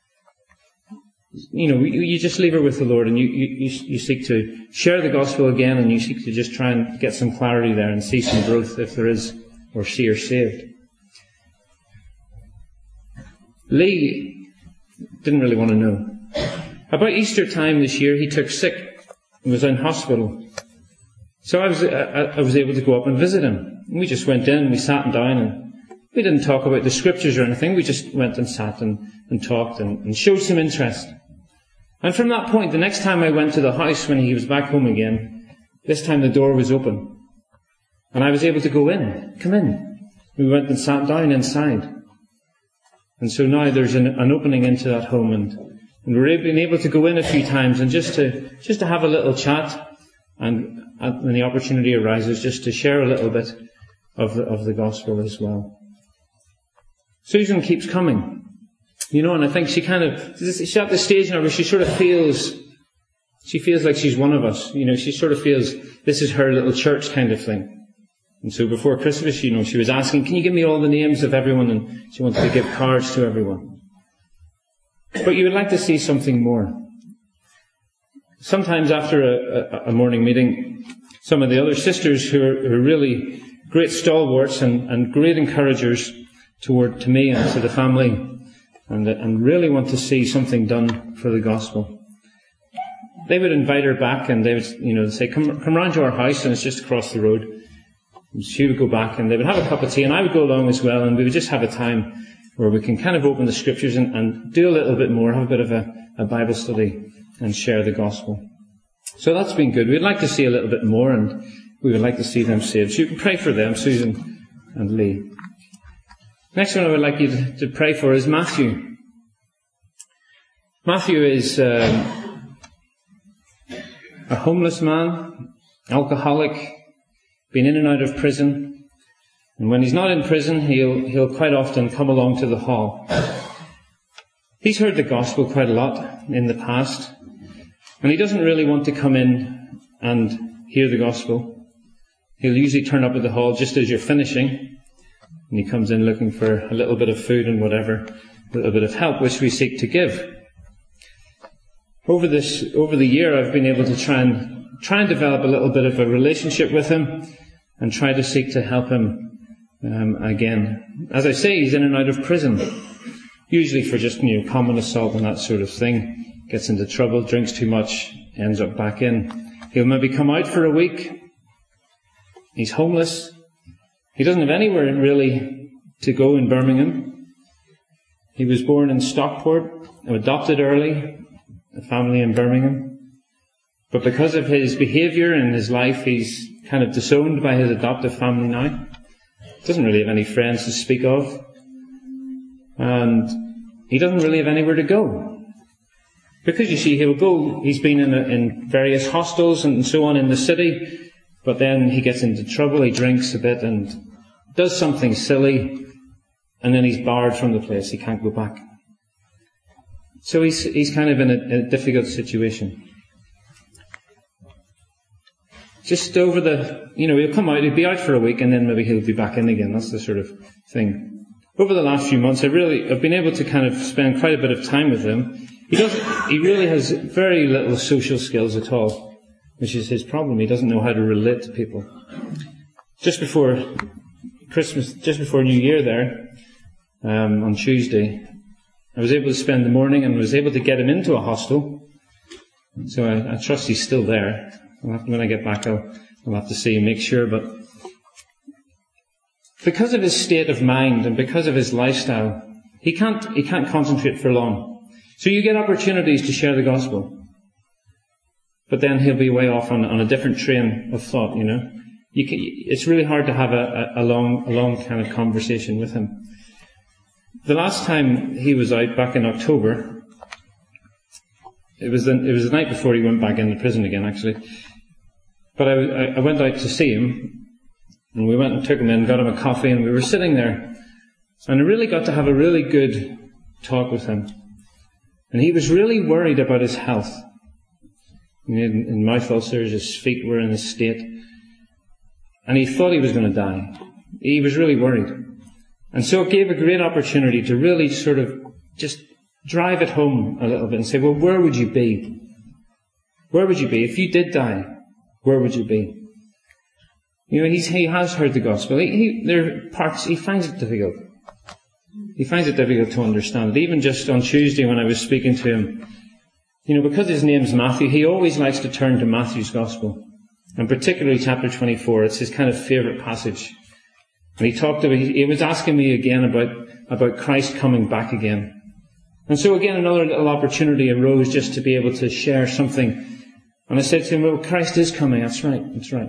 You just leave her with the Lord, and you seek to share the gospel again, and you seek to just try and get some clarity there and see some growth if there is, or see her saved. Lee didn't really want to know. About Easter time this year, he took sick and was in hospital. So I was able to go up and visit him. And we just went in and we sat down, and we didn't talk about the scriptures or anything. We just went and sat and talked and showed some interest. And from that point, the next time I went to the house when he was back home again, this time the door was open. And I was able to come in. We went and sat down inside. And so now there's an opening into that home, and we're being able to go in a few times and just to have a little chat, and when the opportunity arises, just to share a little bit of the gospel as well. Susan keeps coming, and I think she's at the stage now where she sort of feels like she's one of us. She sort of feels this is her little church kind of thing. And so before Christmas, she was asking, can you give me all the names of everyone? And she wanted to give cards to everyone. But you would like to see something more. Sometimes after a morning meeting, some of the other sisters who are really great stalwarts and great encouragers to me and to the family, and really want to see something done for the gospel. they would invite her back, and they would, say, come round to our house, and it's just across the road. And she would go back, and they would have a cup of tea, and I would go along as well, and we would just have a time where we can kind of open the scriptures and do a little bit more, have a bit of a Bible study and share the gospel. So that's been good. We'd like to see a little bit more, and we would like to see them saved. So you can pray for them, Susan and Lee. Next one I would like you to pray for is Matthew. Matthew is a homeless man, alcoholic, been in and out of prison. And when he's not in prison, he'll quite often come along to the hall. He's heard the gospel quite a lot in the past, and he doesn't really want to come in and hear the gospel. He'll usually turn up at the hall just as you're finishing, and he comes in looking for a little bit of food and whatever, a little bit of help, which we seek to give. Over the year, I've been able to try and develop a little bit of a relationship with him, and try to seek to help him again. As I say, he's in and out of prison, usually for just common assault and that sort of thing. Gets into trouble, drinks too much, ends up back in. He'll maybe come out for a week. He's homeless. He doesn't have anywhere really to go in Birmingham. He was born in Stockport, adopted early, a family in Birmingham. But because of his behaviour in his life, he's kind of disowned by his adoptive family now. Doesn't really have any friends to speak of. And he doesn't really have anywhere to go. Because he's been in various hostels and so on in the city, but then he gets into trouble, he drinks a bit and does something silly, and then he's barred from the place, he can't go back. So he's kind of in a difficult situation. Just over he'll come out, he'll be out for a week, and then maybe he'll be back in again. That's the sort of thing. Over the last few months, I've been able to kind of spend quite a bit of time with him. He really has very little social skills at all, which is his problem. He doesn't know how to relate to people. Just before Christmas, just before New Year there, on Tuesday, I was able to spend the morning and was able to get him into a hostel. So I trust he's still there. When I get back, I'll have to see and make sure. But because of his state of mind and because of his lifestyle, he can't concentrate for long. So you get opportunities to share the gospel, but then he'll be way off on a different train of thought. It's really hard to have a long kind of conversation with him. The last time he was out, back in October, it was the night before he went back into prison again, actually. But I went out to see him, and we went and took him in, got him a coffee, and we were sitting there. And I really got to have a really good talk with him. And he was really worried about his health. In mouth ulcers, his feet were in a state. And he thought he was going to die. He was really worried. And so it gave a great opportunity to really sort of just drive it home a little bit and say, well, where would you be? Where would you be? If you did die, where would you be? He has heard the gospel. There are parts, he finds it difficult. He finds it difficult to understand it. Even just on Tuesday when I was speaking to him, because his name's Matthew, he always likes to turn to Matthew's gospel. And particularly chapter 24, it's his kind of favourite passage. And he was asking me again about Christ coming back again. And so again, another little opportunity arose just to be able to share something. And I said to him, well, Christ is coming, that's right.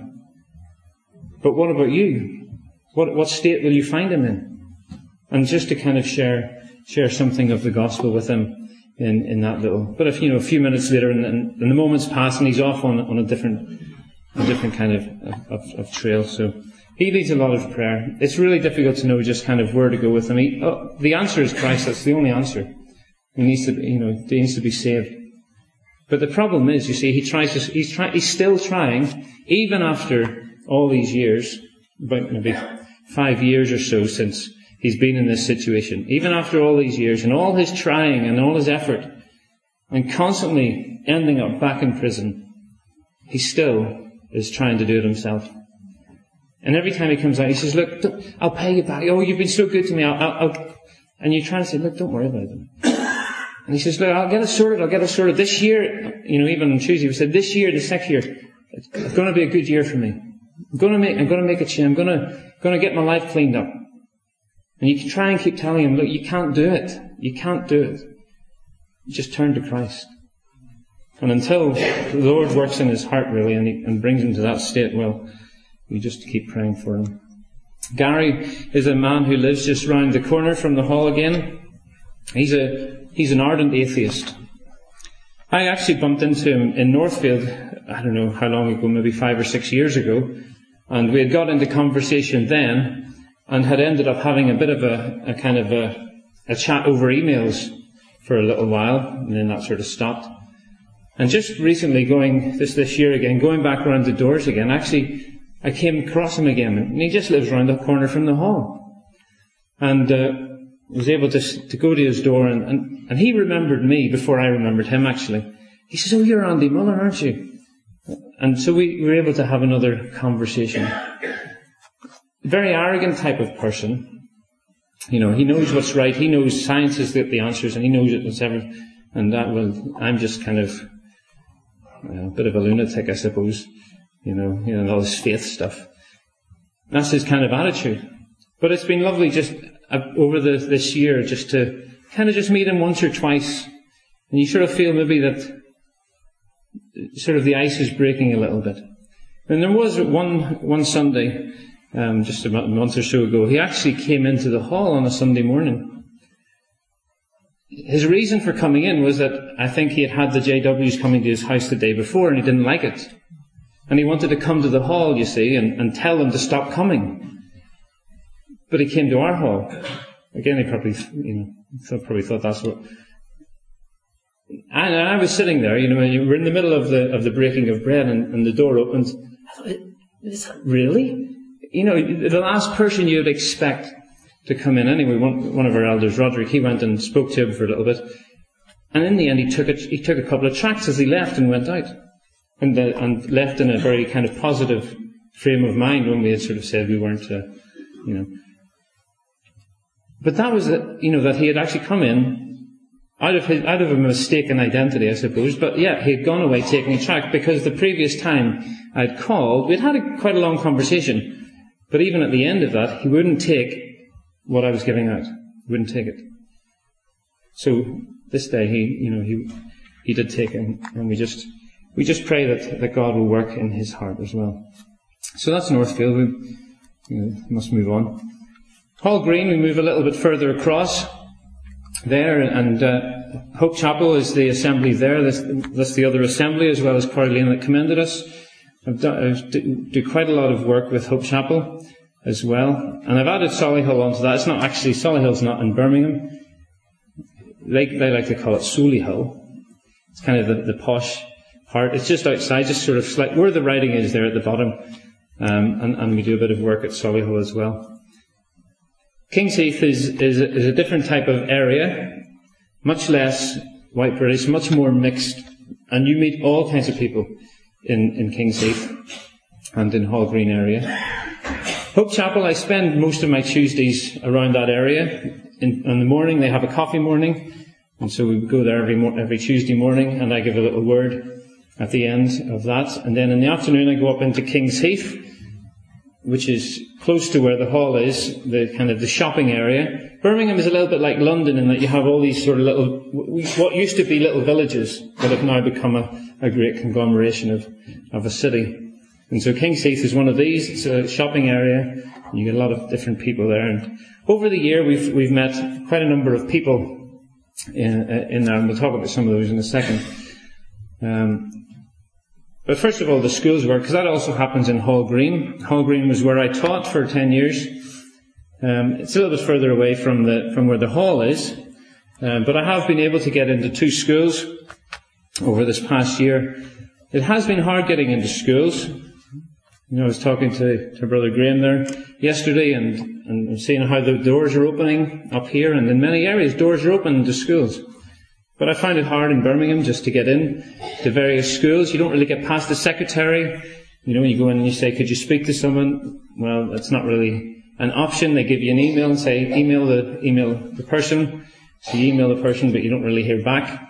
But what about you? What state will you find him in? And just to kind of share something of the gospel with him in that little. But if, a few minutes later and the moment's passed and he's off on a different kind of trail. So he needs a lot of prayer. It's really difficult to know just kind of where to go with him. The answer is Christ, that's the only answer. He needs to be saved. But the problem is, he's still trying, even after all these years, about maybe 5 years or so since he's been in this situation. Even after all these years and all his trying and all his effort and constantly ending up back in prison, he still is trying to do it himself. And every time he comes out, he says, look, I'll pay you back. Oh, you've been so good to me. And you're trying to say, look, don't worry about it. And he says, look, I'll get it sorted this year. Even on Tuesday, we said, this year, this next year, it's going to be a good year for me. I'm going to make a change. I'm going to get my life cleaned up. And you can try and keep telling him, look, you can't do it. You can't do it. You just turn to Christ. And until the Lord works in his heart, really, and brings him to that state, well, we just keep praying for him. Gary is a man who lives just round the corner from the hall again. He's an ardent atheist. I actually bumped into him in Northfield, I don't know how long ago, maybe 5 or 6 years ago, and we had got into conversation then, and had ended up having a bit of a kind of a chat over emails for a little while, and then that sort of stopped. And just recently this year again, going back around the doors again, actually, I came across him again, and he just lives around the corner from the hall. And was able to go to his door, and he remembered me before I remembered him, actually. He says, oh, you're Andy Muller, aren't you? And so we were able to have another conversation. Very arrogant type of person. He knows what's right, he knows science has got the answers, and he knows it's everything. And I'm just kind of a bit of a lunatic, I suppose. All this faith stuff. That's his kind of attitude. But it's been lovely just over this year just to kind of just meet him once or twice. And you sort of feel maybe that sort of the ice is breaking a little bit. And there was one Sunday, just about a month or so ago, he actually came into the hall on a Sunday morning. His reason for coming in was that I think he had the JWs coming to his house the day before and he didn't like it. And he wanted to come to the hall, you see, and tell them to stop coming. But he came to our hall. Again, he probably thought that's what. And I was sitting there, we're in the middle of the breaking of bread, and the door opens. I thought, is that really? The last person you'd expect to come in anyway. One of our elders, Roderick, he went and spoke to him for a little bit, and in the end, he took a couple of tracts as he left and went out, and left in a very kind of positive frame of mind when we had sort of said we weren't, But that was that he had actually come in out of a mistaken identity, I suppose. But yeah, he had gone away taking a tract because the previous time I'd called, we'd had quite a long conversation. But even at the end of that, he wouldn't take what I was giving out. He wouldn't take it. So this day, he did take it, and we just pray that God will work in his heart as well. So that's Northfield. We must move on. Hall Green, we move a little bit further across there, and Hope Chapel is the assembly there. That's the other assembly, as well as Caroline that commended us. I do quite a lot of work with Hope Chapel as well, and I've added Solihull onto that. It's not actually, Solihull's not in Birmingham. They like to call it Solihull. It's kind of the posh part. It's just outside, just sort of like where the writing is there at the bottom, and we do a bit of work at Solihull as well. King's Heath is a different type of area, much less white British, much more mixed, and you meet all kinds of people in King's Heath and in Hall Green area. Hope Chapel, I spend most of my Tuesdays around that area. In the morning, they have a coffee morning, and so we go there every Tuesday morning, and I give a little word at the end of that. And then in the afternoon, I go up into King's Heath, which is close to where the hall is, the kind of the shopping area. Birmingham is a little bit like London in that you have all these sort of little, what used to be little villages, that have now become a great conglomeration of a city. And so King's Heath is one of these. It's a shopping area, and you get a lot of different people there. And over the year, we've met quite a number of people in there, and we'll talk about some of those in a second. But first of all, the schools work, because that also happens in Hall Green. Hall Green was where I taught for 10 years. It's a little bit further away from where the hall is. But I have been able to get into 2 schools over this past year. It has been hard getting into schools. I was talking to Brother Graham there yesterday and seeing how the doors are opening up here, and in many areas doors are open into schools. But I find it hard in Birmingham just to get in to various schools. You don't really get past the secretary. When you go in and you say, could you speak to someone? Well, that's not really an option. They give you an email and say, email the person. So you email the person, but you don't really hear back.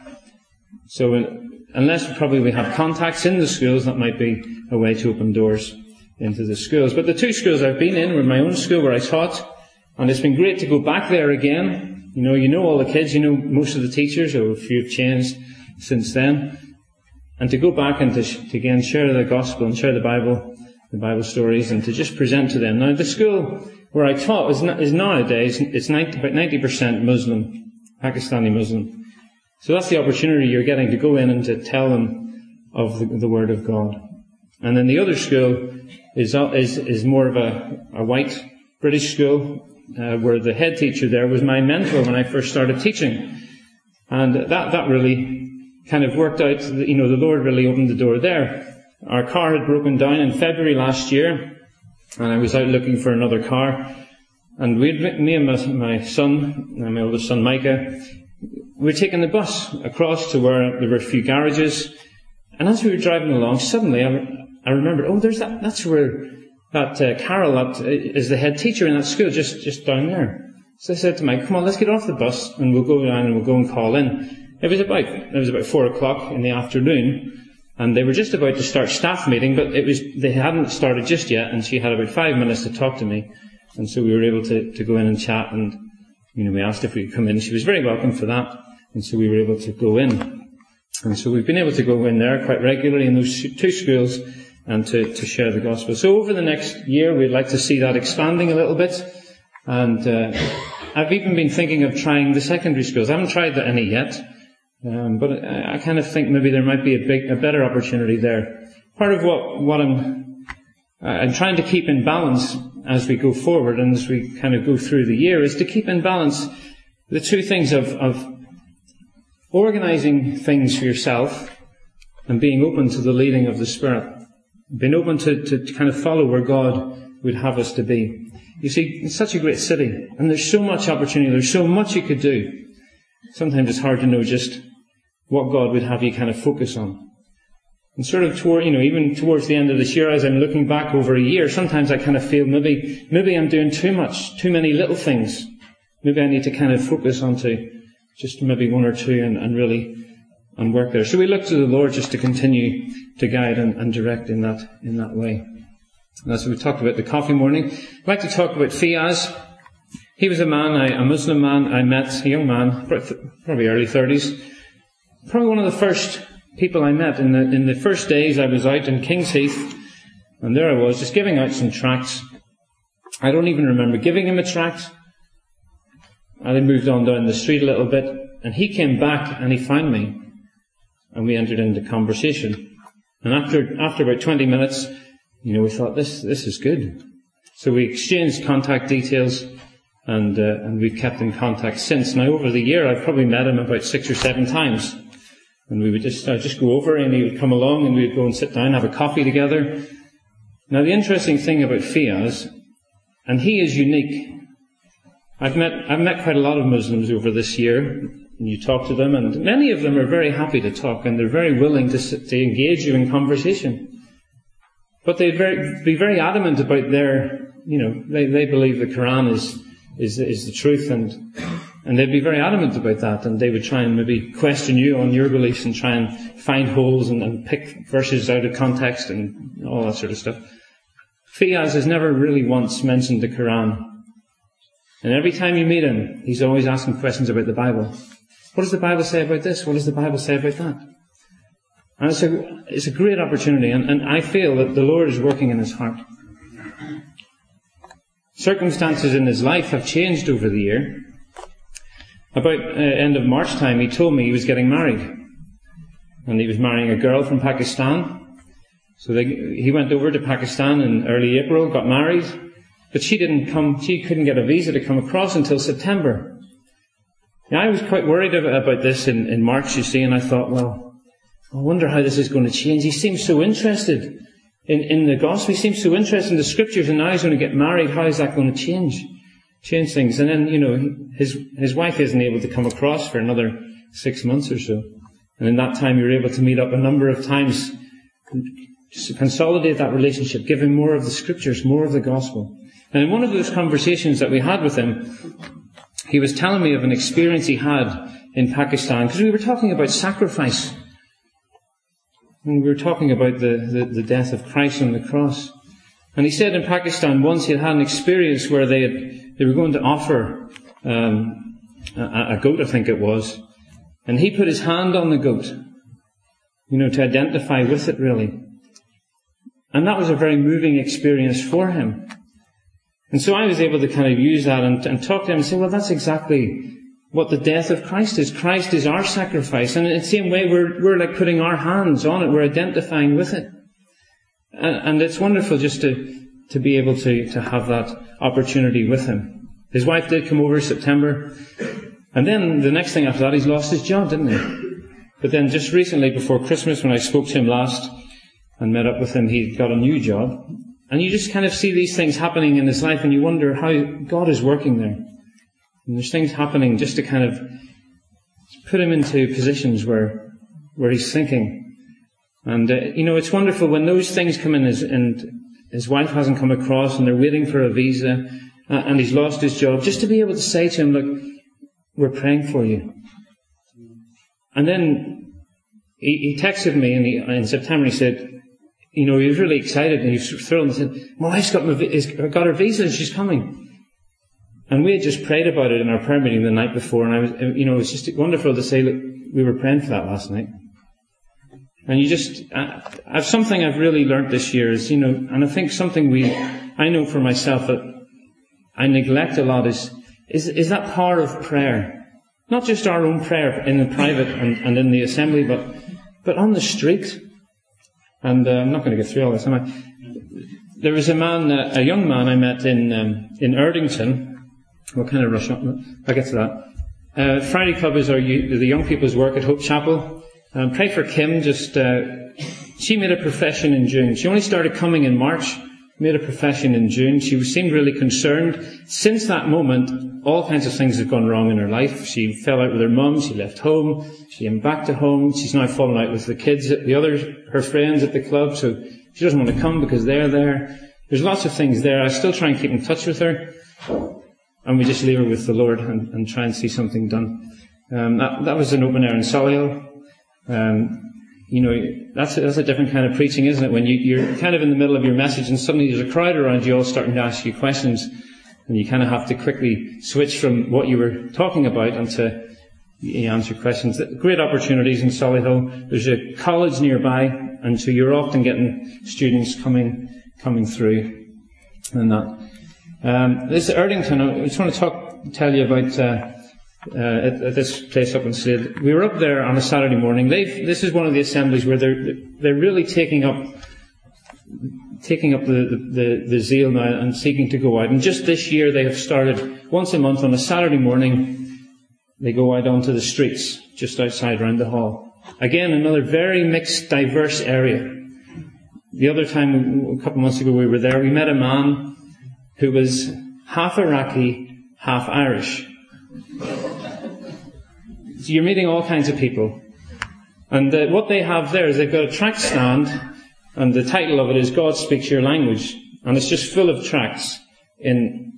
So unless probably we have contacts in the schools, that might be a way to open doors into the schools. But the two schools I've been in were my own school where I taught, and it's been great to go back there again. You know all the kids, you know most of the teachers, or a few have changed since then. And to go back and to again share the gospel and share the Bible stories, and to just present to them. Now the school where I taught is nowadays, it's about 90% Muslim, Pakistani Muslim. So that's the opportunity you're getting to go in and to tell them of the Word of God. And then the other school is more of a white British school, where the head teacher there was my mentor when I first started teaching. And that really kind of worked out. The Lord really opened the door there. Our car had broken down in February last year, and I was out looking for another car. And me and my son, my oldest son Micah, we were taking the bus across to where there were a few garages. And as we were driving along, suddenly I remembered, that's where that Carol is the head teacher in that school, just down there. So I said to Mike, come on, let's get off the bus and we'll go down and we'll go and call in. It was about 4 o'clock in the afternoon, and they were just about to start staff meeting, but they hadn't started just yet, and she had about 5 minutes to talk to me. And so we were able to go in and chat, and we asked if we could come in. She was very welcome for that, and so we were able to go in. And so we've been able to go in there quite regularly in those two schools and to share the gospel. So over the next year, we'd like to see that expanding a little bit. And I've even been thinking of trying the secondary schools. I haven't tried any yet, but I kind of think maybe there might be a better opportunity there. Part of what I'm trying to keep in balance as we go forward and as we kind of go through the year is to keep in balance the two things of organising things for yourself and being open to the leading of the Spirit. Being open to kind of follow where God would have us to be. You see, it's such a great city, and there's so much opportunity, there's so much you could do. Sometimes it's hard to know just what God would have you kind of focus on. And sort of even towards the end of this year, as I'm looking back over a year, sometimes I kind of feel maybe I'm doing too much, too many little things. Maybe I need to kind of focus onto just maybe one or two and really and work there. So we look to the Lord just to continue to guide and direct in that way. And as we talked about the coffee morning, I'd like to talk about Fiaz. He was a Muslim man I met, a young man, probably early 30s. Probably one of the first people I met. In the first days I was out in King's Heath, and there I was, just giving out some tracts. I don't even remember giving him a tract. I then moved on down the street a little bit, and he came back and he found me, and we entered into conversation. And after about 20 minutes, we thought, this is good. So we exchanged contact details, and we've kept in contact since. Now, over the year, I've probably met him about 6 or 7 times. And we would just go over, and he would come along, and we would go and sit down, have a coffee together. Now, the interesting thing about Fiaz, and he is unique. I've met quite a lot of Muslims over this year, and you talk to them, and many of them are very happy to talk, and they're very willing to engage you in conversation. But they'd be very adamant about they believe the Quran is the truth, and they'd be very adamant about that, and they would try and maybe question you on your beliefs and try and find holes and pick verses out of context and all that sort of stuff. Fiaz has never really once mentioned the Quran. And every time you meet him, he's always asking questions about the Bible. What does the Bible say about this? What does the Bible say about that? And it's a great opportunity, and I feel that the Lord is working in his heart. Circumstances in his life have changed over the year. About end of March time, he told me he was getting married. And he was marrying a girl from Pakistan. So he went over to Pakistan in early April, got married. But she couldn't get a visa to come across until September. Now, I was quite worried about this in March, you see, and I thought, well, I wonder how this is going to change. He seems so interested in the gospel. He seems so interested in the scriptures, and now he's going to get married. How is that going to change things? And then, his wife isn't able to come across for another 6 months or so. And in that time, you're able to meet up a number of times, just to consolidate that relationship, give him more of the scriptures, more of the gospel. And in one of those conversations that we had with him, he was telling me of an experience he had in Pakistan, because we were talking about sacrifice. And we were talking about the death of Christ on the cross. And he said in Pakistan once he had had an experience where they were going to offer a goat, I think it was. And he put his hand on the goat, to identify with it really. And that was a very moving experience for him. And so I was able to kind of use that and talk to him and say, well, that's exactly what the death of Christ is. Christ is our sacrifice. And in the same way, we're like putting our hands on it. We're identifying with it. And it's wonderful just to be able to have that opportunity with him. His wife did come over in September. And then the next thing after that, he's lost his job, didn't he? But then just recently, before Christmas, when I spoke to him last and met up with him, he got a new job. And you just kind of see these things happening in his life and you wonder how God is working there. And there's things happening just to kind of put him into positions where he's thinking. And, it's wonderful when those things come in and his wife hasn't come across and they're waiting for a visa and he's lost his job, just to be able to say to him, look, we're praying for you. And then he texted me in September. He said, he was really excited and he was thrilled and said, my wife's got her visa and she's coming. And we had just prayed about it in our prayer meeting the night before, and it was just wonderful to say, look, we were praying for that last night. And something I've really learnt this year is, and I think something I know for myself that I neglect a lot is that power of prayer. Not just our own prayer in the private and in the assembly, but on the street. And I'm not going to get through all this, am I? There was a young man I met in Erdington. We'll kind of rush on. I'll get to that. Friday Club is the young people's work at Hope Chapel. Pray for Kim. She made a profession in June. She only started coming in March. Made a profession in June. She seemed really concerned. Since that moment, all kinds of things have gone wrong in her life. She fell out with her mum. She left home. She came back to home. She's now fallen out with the kids, her friends at the club. So she doesn't want to come because they're there. There's lots of things there. I still try and keep in touch with her. And we just leave her with the Lord and try and see something done. That was an open air in Solihull. That's a different kind of preaching, isn't it? When you're kind of in the middle of your message and suddenly there's a crowd around you all starting to ask you questions, and you kind of have to quickly switch from what you were talking about and to answer questions. Great opportunities in Solihull. There's a college nearby, and so you're often getting students coming through and that. This Erdington, I just want to tell you about at this place up in Slade. We were up there on a Saturday morning. This is one of the assemblies where they're really taking up the zeal now and seeking to go out. And just this year they have started once a month on a Saturday morning. They go out onto the streets just outside around the hall. Again, another very mixed, diverse area. The other time, a couple of months ago, we were there. We met a man who was half Iraqi, half Irish. So you're meeting all kinds of people. And what they have there is they've got a tract stand, and the title of it is God Speaks Your Language. And it's just full of tracts in,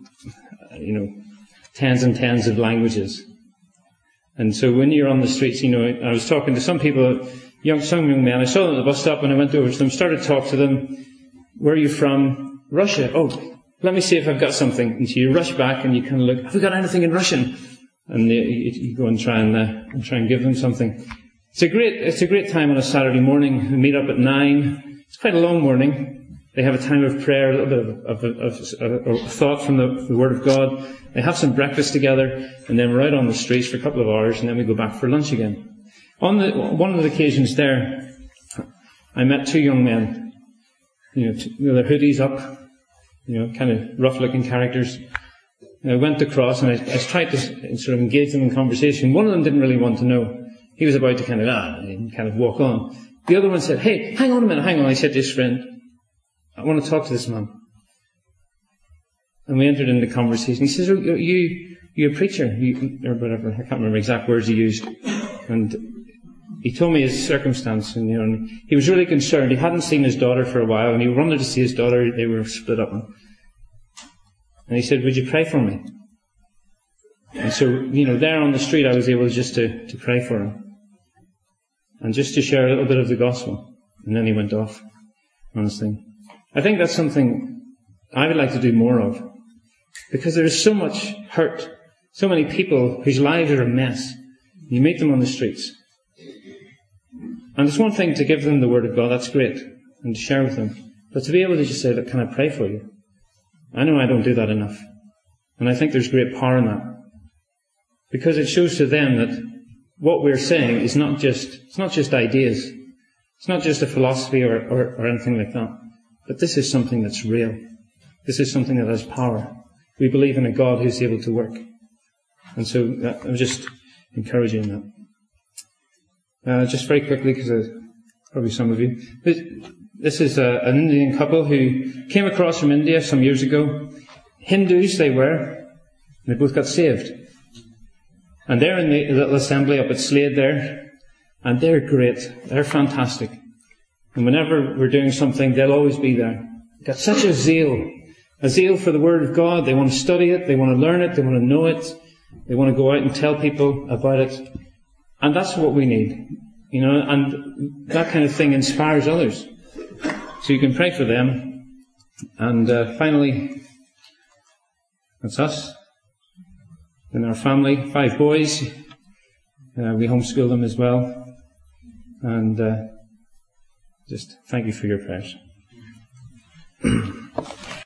tens and tens of languages. And so when you're on the streets, I was talking to some people, some young men. I saw them at the bus stop and I went over to them, started to talk to them. Where are you from? Russia. Oh, let me see if I've got something. And so you rush back and you kind of look, have we got anything in Russian? And you go and try and give them something. It's a great time on a Saturday morning. We meet up at 9. It's quite a long morning. They have a time of prayer, a little bit of thought from the Word of God. They have some breakfast together, and then we're out on the streets for a couple of hours, and then we go back for lunch again. On one of the occasions there, I met two young men, with their hoodies up, kind of rough-looking characters. I went across, and I tried to sort of engage them in conversation. One of them didn't really want to know. He was about to kind of walk on. The other one said, "Hey, hang on a minute, hang on." I said to his friend, "I want to talk to this man." And we entered into conversation. He says, "Oh, you a preacher?" Or whatever. I can't remember exact words he used. And he told me his circumstance. And, he was really concerned. He hadn't seen his daughter for a while. And he wanted to see his daughter. They were split up. And he said, "Would you pray for me?" And so, there on the street I was able just to pray for him. And just to share a little bit of the gospel. And then he went off, honestly. I think that's something I would like to do more of. Because there is so much hurt. So many people whose lives are a mess. You meet them on the streets. And it's one thing to give them the Word of God, that's great, and to share with them. But to be able to just say, look, can I pray for you? I know I don't do that enough. And I think there's great power in that. Because it shows to them that what we're saying is not just ideas. It's not just a philosophy or anything like that. But this is something that's real. This is something that has power. We believe in a God who's able to work. And so I'm just encouraging that. Just very quickly, because probably some of you. This is an Indian couple who came across from India some years ago. Hindus they were. They both got saved. And they're in the little assembly up at Slade there. And they're great. They're fantastic. And whenever we're doing something, they'll always be there. They've got such a zeal for the Word of God. They want to study it. They want to learn it. They want to know it. They want to go out and tell people about it. And that's what we need. And that kind of thing inspires others. So you can pray for them. And finally, that's us. In our family, 5 boys. We homeschool them as well. And just thank you for your prayers.